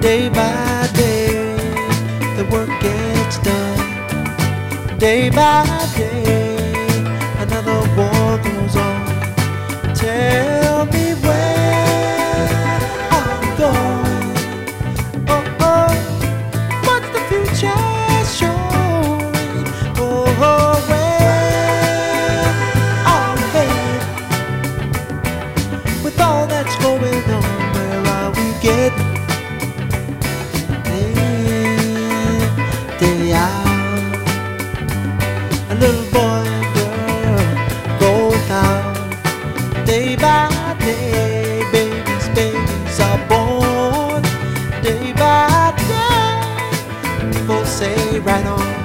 Day by day, the work gets done. Day by day, another war goes on. Tell me where I'm going. Oh, oh, what's the future showing? Oh, oh, where are we headed? With all that's going on, where are we getting? Day out, a little boy and girl go down. Day by day, babies are born. Day by day, people say right on.